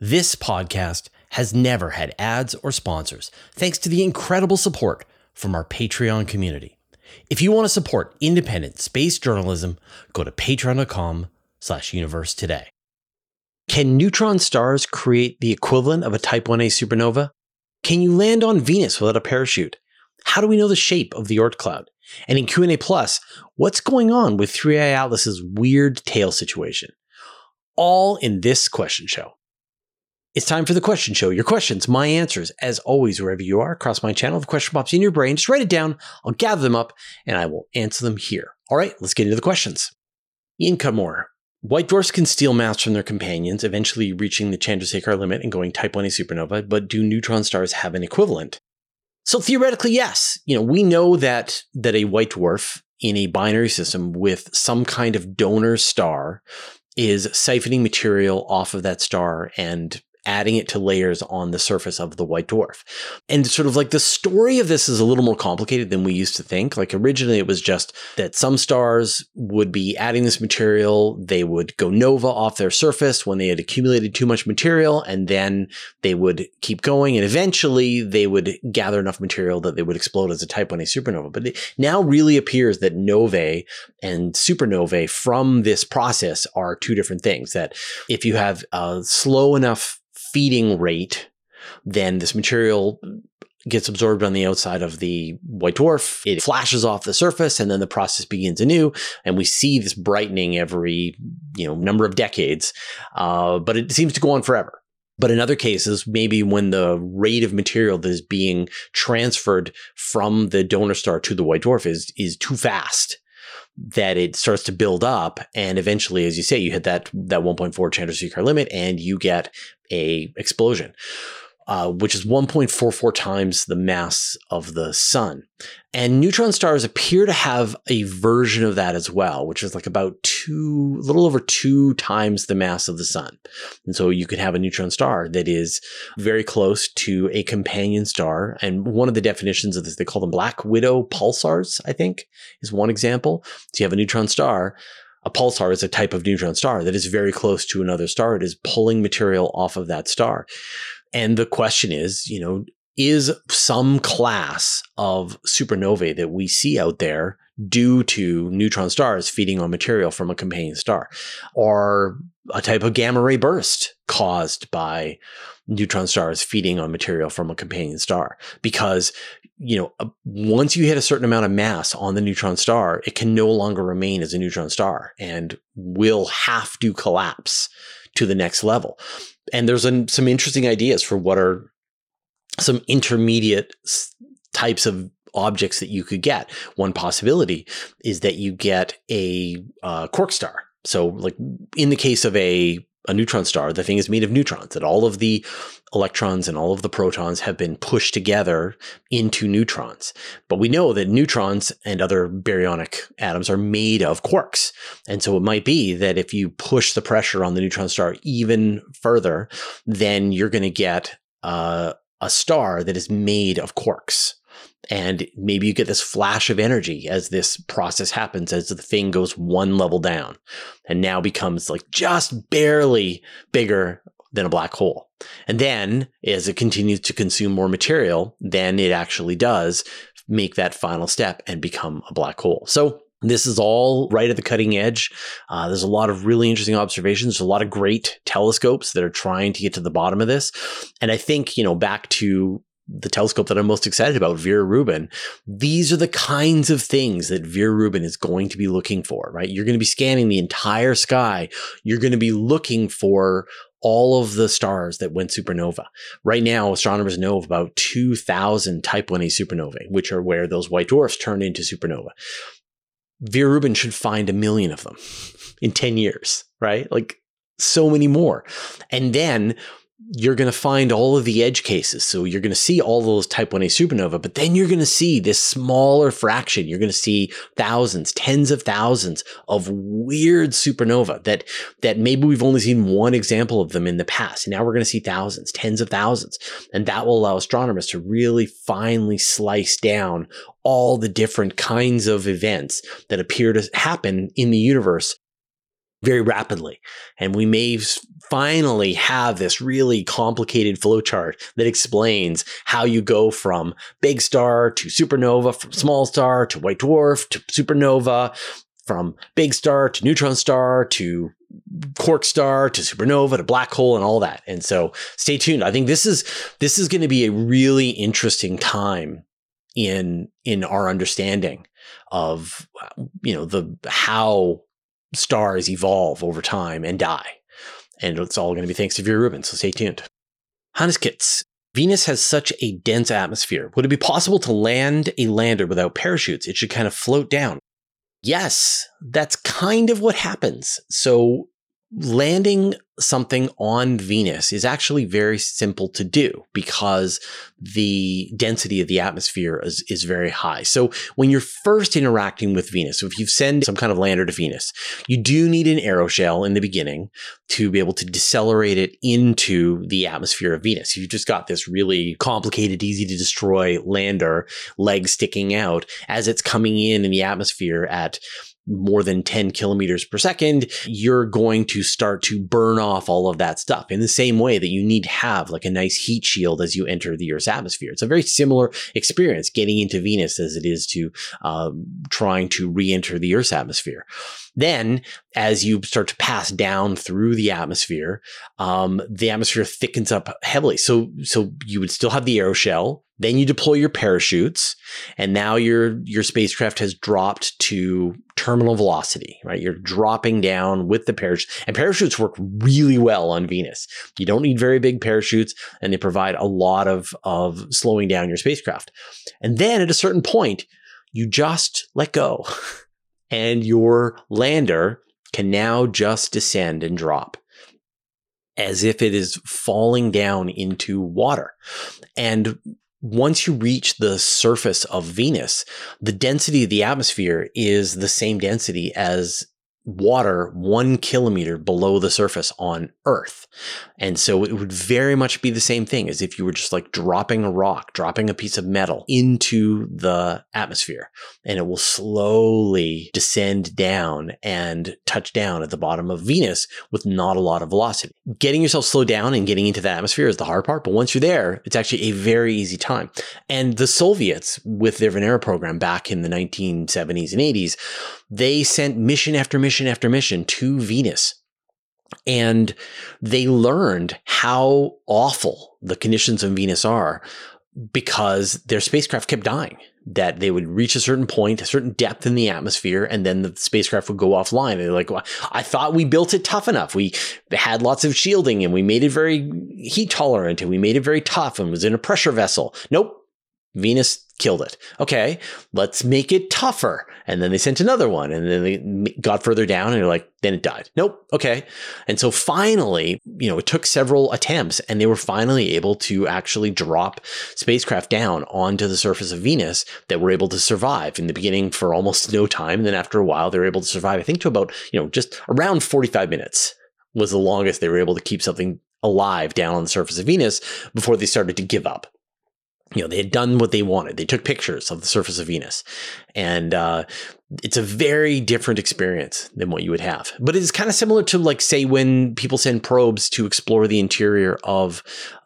This podcast has never had ads or sponsors, thanks to the incredible support from our Patreon community. If you want to support independent space journalism, go to patreon.com/universe today. Can neutron stars create the equivalent of a Type 1a supernova? Can you land on Venus without a parachute? How do we know the shape of the Oort cloud? And in Q&A Plus, what's going on with 3i Atlas's weird tail situation? All in this question show. It's time for the question show. Your questions, my answers, as always, wherever you are across my channel. If a question pops in your brain, just write it down. I'll gather them up and I will answer them here. All right, let's get into the questions. Ian Cudmore. White dwarfs can steal mass from their companions, eventually reaching the Chandrasekhar limit and going Type 1a supernova, but do neutron stars have an equivalent? So theoretically, yes. We know that a white dwarf in a binary system with some kind of donor star is siphoning material off of that star and adding it to layers on the surface of the white dwarf. And sort of like the story of this is a little more complicated than we used to think. Like originally it was just that some stars would be adding this material, they would go nova off their surface when they had accumulated too much material, and then they would keep going, and eventually they would gather enough material that they would explode as a Type 1a supernova. But it now really appears that novae and supernovae from this process are two different things. That if you have a slow enough feeding rate, then this material gets absorbed on the outside of the white dwarf. It flashes off the surface, and then the process begins anew. And we see this brightening every number of decades, but it seems to go on forever. But in other cases, maybe when the rate of material that is being transferred from the donor star to the white dwarf is too fast, that it starts to build up, and eventually, as you say, you hit that 1.4 Chandrasekhar limit, and you get a explosion, which is 1.44 times the mass of the sun. And neutron stars appear to have a version of that as well, which is like about a little over 2 times the mass of the sun. And so you could have a neutron star that is very close to a companion star. And one of the definitions of this, they call them black widow pulsars, I think, is one example. So you have a neutron star. A pulsar is a type of neutron star that is very close to another star. It is pulling material off of that star. And the question is some class of supernovae that we see out there due to neutron stars feeding on material from a companion star, or a type of gamma ray burst caused by neutron stars feeding on material from a companion star? Because once you hit a certain amount of mass on the neutron star, it can no longer remain as a neutron star and will have to collapse to the next level. And there's some interesting ideas for what are some intermediate types of objects that you could get. One possibility is that you get a quark star. So like in the case of a neutron star, the thing is made of neutrons, that all of the electrons and all of the protons have been pushed together into neutrons. But we know that neutrons and other baryonic atoms are made of quarks. And so it might be that if you push the pressure on the neutron star even further, then you're going to get a star that is made of quarks. And maybe you get this flash of energy as this process happens, as the thing goes one level down and now becomes like just barely bigger than a black hole. And then as it continues to consume more material, then it actually does make that final step and become a black hole. So this is all right at the cutting edge. There's a lot of really interesting observations. There's a lot of great telescopes that are trying to get to the bottom of this. And I think, back to the telescope that I'm most excited about, Vera Rubin, these are the kinds of things that Vera Rubin is going to be looking for, right? You're going to be scanning the entire sky. You're going to be looking for all of the stars that went supernova. Right now, astronomers know of about 2,000 Type 1a supernovae, which are where those white dwarfs turn into supernova. Vera Rubin should find 1 million of them in 10 years, right? Like so many more. And then you're going to find all of the edge cases. So you're going to see all those Type 1a supernova, but then you're going to see this smaller fraction. You're going to see thousands, tens of thousands of weird supernova that maybe we've only seen one example of them in the past. And now we're going to see thousands, tens of thousands. And that will allow astronomers to really finely slice down all the different kinds of events that appear to happen in the universe very rapidly. And we may finally have this really complicated flowchart that explains how you go from big star to supernova, from small star to white dwarf to supernova, from big star to neutron star to quark star to supernova to black hole and all that. And so stay tuned. I think this is going to be a really interesting time in our understanding of, how stars evolve over time and die. And it's all going to be thanks to Vera Rubin. So stay tuned. Hannes Kitz. Venus has such a dense atmosphere. Would it be possible to land a lander without parachutes? It should kind of float down. Yes, that's kind of what happens. So landing something on Venus is actually very simple to do because the density of the atmosphere is very high. So when you're first interacting with Venus, so if you send some kind of lander to Venus, you do need an aeroshell in the beginning to be able to decelerate it into the atmosphere of Venus. You've just got this really complicated, easy to destroy lander, legs sticking out as it's coming in the atmosphere at more than 10 kilometers per second, you're going to start to burn off all of that stuff in the same way that you need to have like a nice heat shield as you enter the Earth's atmosphere. It's a very similar experience getting into Venus as it is to trying to re-enter the Earth's atmosphere. Then, as you start to pass down through the atmosphere thickens up heavily. So you would still have the aeroshell. Then you deploy your parachutes, and now your spacecraft has dropped to terminal velocity, right? You're dropping down with the parachute, and parachutes work really well on Venus. You don't need very big parachutes, and they provide a lot of slowing down your spacecraft. And then at a certain point, you just let go, and your lander can now just descend and drop as if it is falling down into water. And once you reach the surface of Venus, the density of the atmosphere is the same density as water 1 kilometer below the surface on Earth. And so it would very much be the same thing as if you were just like dropping a rock, dropping a piece of metal into the atmosphere, and it will slowly descend down and touch down at the bottom of Venus with not a lot of velocity. Getting yourself slowed down and getting into the atmosphere is the hard part, but once you're there, it's actually a very easy time. And the Soviets, with their Venera program back in the 1970s and 80s, they sent mission after mission after mission to Venus. And they learned how awful the conditions on Venus are because their spacecraft kept dying. That they would reach a certain point, a certain depth in the atmosphere, and then the spacecraft would go offline. And they're like, well, I thought we built it tough enough. We had lots of shielding and we made it very heat tolerant and we made it very tough and was in a pressure vessel. Nope. Venus killed it. Okay, let's make it tougher. And then they sent another one, and then they got further down, and they're like, then it died. Nope. Okay. And so finally, it took several attempts, and they were finally able to actually drop spacecraft down onto the surface of Venus that were able to survive in the beginning for almost no time. And then after a while, they were able to survive, I think, to about, just around 45 minutes was the longest they were able to keep something alive down on the surface of Venus before they started to give up. They had done what they wanted. They took pictures of the surface of Venus, and it's a very different experience than what you would have. But it's kind of similar to, like, say, when people send probes to explore the interior of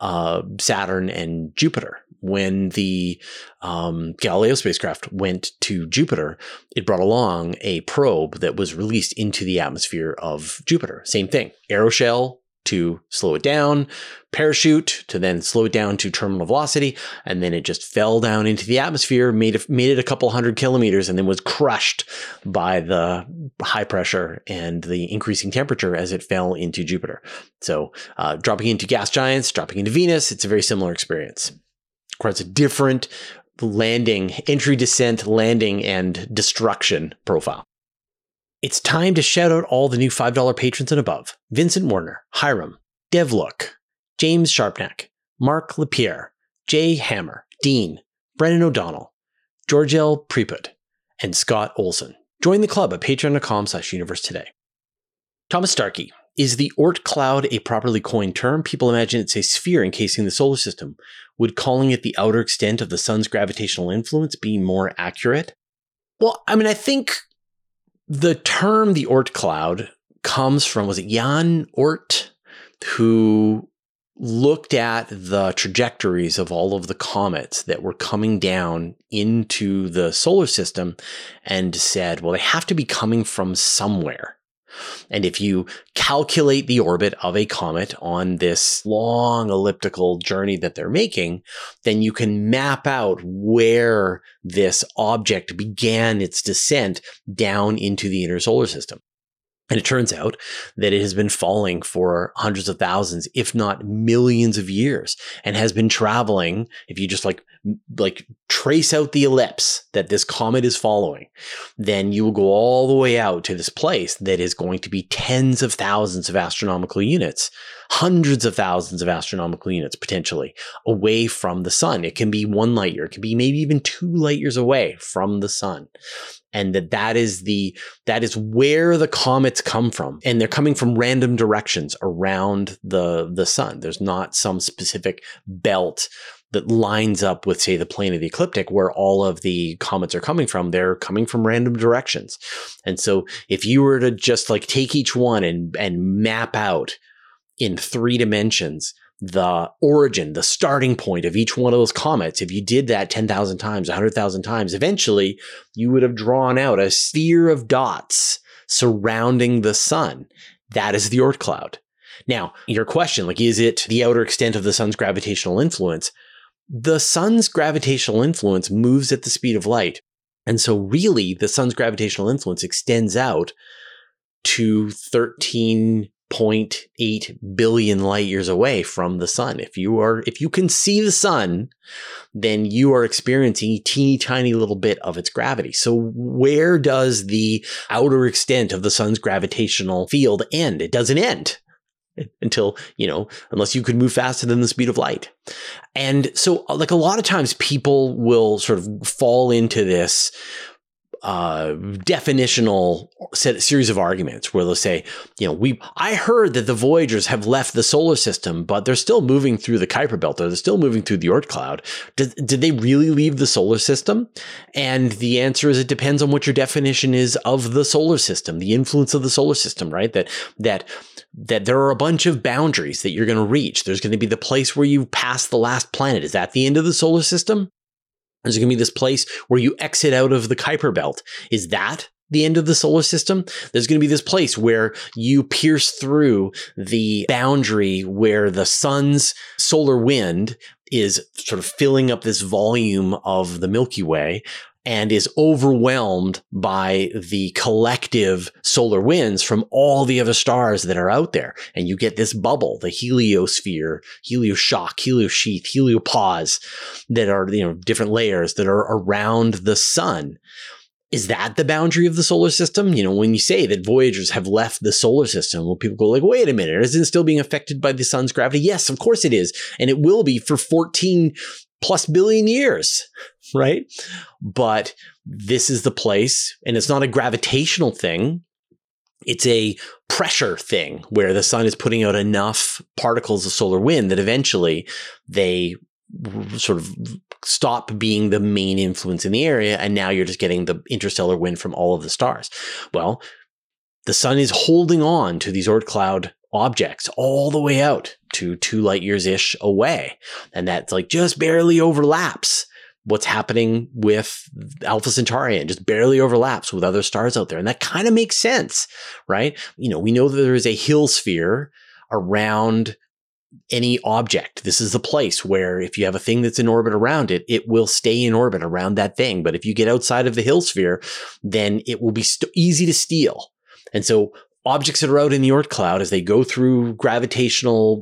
Saturn and Jupiter. When the Galileo spacecraft went to Jupiter, it brought along a probe that was released into the atmosphere of Jupiter. Same thing, aeroshell to slow it down, parachute to then slow it down to terminal velocity, and then it just fell down into the atmosphere, made it a couple hundred kilometers, and then was crushed by the high pressure and the increasing temperature as it fell into Jupiter. So dropping into gas giants, dropping into Venus, it's a very similar experience. Of course, a different landing, entry, descent, landing, and destruction profile. It's time to shout out all the new $5 patrons and above. Vincent Warner, Hiram, Devlook, James Sharpnack, Mark Lapierre, Jay Hammer, Dean, Brennan O'Donnell, George L. Preput, and Scott Olson. Join the club at patreon.com/universe today. Thomas Starkey. Is the Oort cloud a properly coined term? People imagine it's a sphere encasing the solar system. Would calling it the outer extent of the sun's gravitational influence be more accurate? Well, I think the term the Oort cloud comes from, was it Jan Oort? who looked at the trajectories of all of the comets that were coming down into the solar system and said, well, they have to be coming from somewhere. And if you calculate the orbit of a comet on this long elliptical journey that they're making, then you can map out where this object began its descent down into the inner solar system. And it turns out that it has been falling for hundreds of thousands, if not millions of years, and has been traveling. If you just like trace out the ellipse that this comet is following, then you will go all the way out to this place that is going to be tens of thousands of astronomical units, hundreds of thousands of astronomical units potentially away from the sun. It can be 1 light year. It can be maybe even 2 light years away from the sun. And that is where the comets come from. And they're coming from random directions around the sun. There's not some specific belt that lines up with, say, the plane of the ecliptic where all of the comets are coming from. They're coming from random directions. And so if you were to just like take each one and map out in 3 dimensions the origin, the starting point of each one of those comets, if you did that 10,000 times, 100,000 times, eventually you would have drawn out a sphere of dots surrounding the sun. That is the Oort cloud. Now, your question, like, is it the outer extent of the sun's gravitational influence? The sun's gravitational influence moves at the speed of light. And so really the sun's gravitational influence extends out to 13.8 billion light years away from the sun. If you can see the sun, then you are experiencing a teeny tiny little bit of its gravity. So where does the outer extent of the sun's gravitational field end? It doesn't end until, unless you could move faster than the speed of light. And so like a lot of times people will sort of fall into this definitional series of arguments where they'll say, I heard that the Voyagers have left the solar system, but they're still moving through the Kuiper Belt, or they're still moving through the Oort cloud. Did they really leave the solar system? And the answer is it depends on what your definition is of the solar system, the influence of the solar system, right? That there are a bunch of boundaries that you're going to reach. There's going to be the place where you pass the last planet. Is that the end of the solar system? There's going to be this place where you exit out of the Kuiper Belt. Is that the end of the solar system? There's going to be this place where you pierce through the boundary where the sun's solar wind is sort of filling up this volume of the Milky Way and is overwhelmed by the collective solar winds from all the other stars that are out there. And you get this bubble, the heliosphere, helioshock, heliosheath, heliopause, that are, different layers that are around the sun. Is that the boundary of the solar system? When you say that Voyagers have left the solar system, well, people go like, wait a minute, isn't it still being affected by the sun's gravity? Yes, of course it is. And it will be for 14 plus billion years, right? But this is the place, and it's not a gravitational thing. It's a pressure thing where the sun is putting out enough particles of solar wind that eventually they sort of stop being the main influence in the area. And now you're just getting the interstellar wind from all of the stars. Well, the sun is holding on to these Oort cloud objects all the way out to 2 light years-ish away. And that's like just barely overlaps what's happening with Alpha Centauri, and just barely overlaps with other stars out there. And that kind of makes sense, right? We know that there is a Hill sphere around any object. This is the place where if you have a thing that's in orbit around it, it will stay in orbit around that thing. But if you get outside of the Hill sphere, then it will be easy to steal. And so objects that are out in the Oort cloud, as they go through gravitational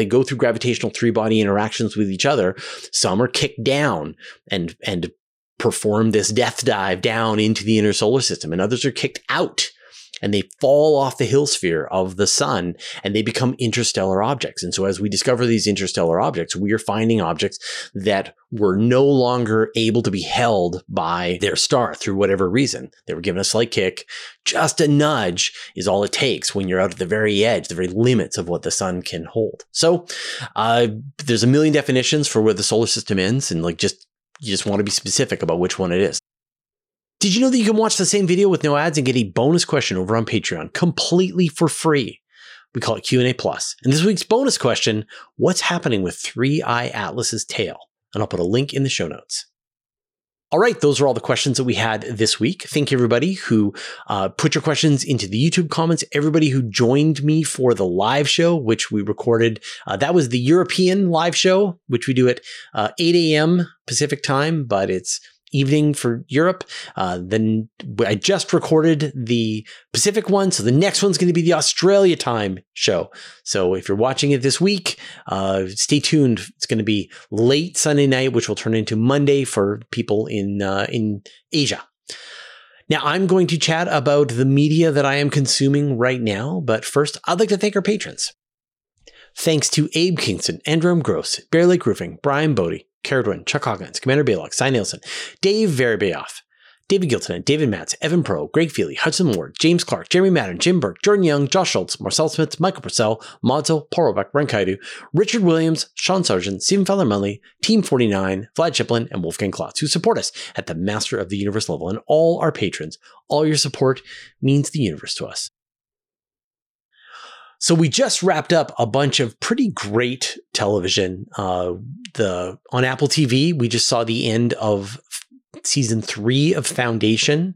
3-body interactions with each other, some are kicked down and perform this death dive down into the inner solar system, and others are kicked out and they fall off the Hill sphere of the sun and they become interstellar objects. And so as we discover these interstellar objects, we are finding objects that were no longer able to be held by their star through whatever reason. They were given a slight kick. Just a nudge is all it takes when you're out at the very edge, the very limits of what the sun can hold. So there's a million definitions for where the solar system ends, and you just want to be specific about which one it is. Did you know that you can watch the same video with no ads and get a bonus question over on Patreon completely for free? We call it Q&A Plus. And this week's bonus question, what's happening with Three Eye Atlas's tail? And I'll put a link in the show notes. All right, those are all the questions that we had this week. Thank you, everybody who put your questions into the YouTube comments, everybody who joined me for the live show, which we recorded. That was the European live show, which we do at 8 a.m. Pacific time, but it's evening for Europe. Then I just recorded the Pacific one, so the next one's going to be the Australia time show. So if you're watching it this week, stay tuned. It's going to be late Sunday night, which will turn into Monday for people in Asia. Now, I'm going to chat about the media that I am consuming right now, but first, I'd like to thank our patrons. Thanks to Abe Kingston, Andrew Gross, Bear Lake Roofing, Brian Bodie, Caradwin, Chuck Hawkins, Commander Baylock, Cy Nielsen, Dave Veribayoff, David Gilton, David Matz, Evan Pro, Greg Feely, Hudson Ward, James Clark, Jeremy Madden, Jim Burke, Jordan Young, Josh Schultz, Marcel Smith, Michael Purcell, Modzo, Paul Robeck, Ren Kaidu, Richard Williams, Sean Sargent, Stephen Fowler Munley, Team 49, Vlad Chiplin, and Wolfgang Klotz, who support us at the Master of the Universe level, and all our patrons. All your support means the universe to us. So we just wrapped up a bunch of pretty great television. On Apple TV, we just saw the end of season 3 of Foundation,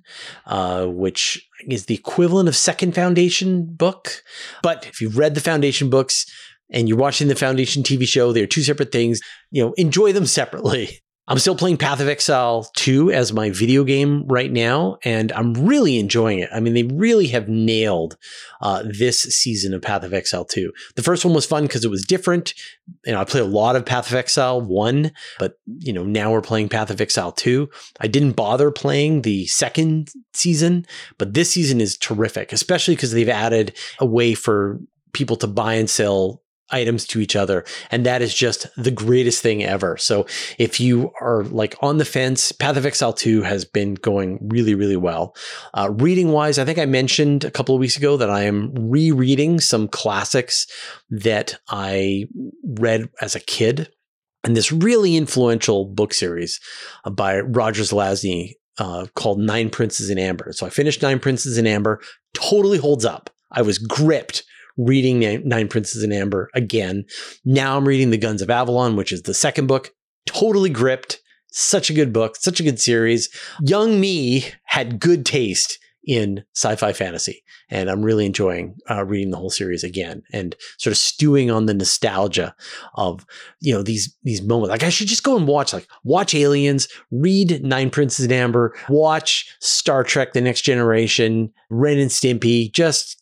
which is the equivalent of second Foundation book. But if you've read the Foundation books and you're watching the Foundation TV show, they're two separate things. Enjoy them separately. I'm still playing Path of Exile 2 as my video game right now, and I'm really enjoying it. I mean, they really have nailed this season of Path of Exile 2. The first one was fun because it was different. I played a lot of Path of Exile 1, but now we're playing Path of Exile 2. I didn't bother playing the second season, but this season is terrific, especially because they've added a way for people to buy and sell items to each other. And that is just the greatest thing ever. So if you are on the fence, Path of Exile 2 has been going really, really well. Reading wise, I think I mentioned a couple of weeks ago that I am rereading some classics that I read as a kid. And this really influential book series by Roger Zelazny called Nine Princes in Amber. So I finished Nine Princes in Amber, totally holds up. I was gripped reading Nine Princes in Amber again. Now I'm reading The Guns of Avalon, which is the second book. Totally gripped. Such a good book. Such a good series. Young me had good taste in sci-fi fantasy. And I'm really enjoying reading the whole series again and sort of stewing on the nostalgia of, these moments. I should just go and watch Aliens, read Nine Princes in Amber, watch Star Trek The Next Generation, Ren and Stimpy, just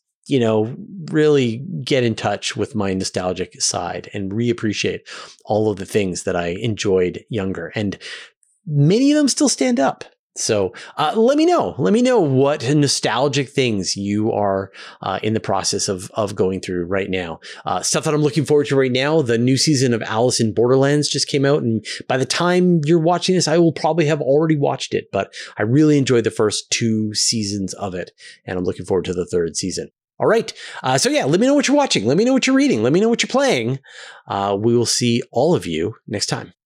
really get in touch with my nostalgic side and reappreciate all of the things that I enjoyed younger. And many of them still stand up. So let me know what nostalgic things you are in the process of going through right now. Stuff that I'm looking forward to right now. The new season of Alice in Borderlands just came out. And by the time you're watching this, I will probably have already watched it. But I really enjoyed the first 2 seasons of it. And I'm looking forward to the 3rd season. All right. So yeah, let me know what you're watching. Let me know what you're reading. Let me know what you're playing. We will see all of you next time.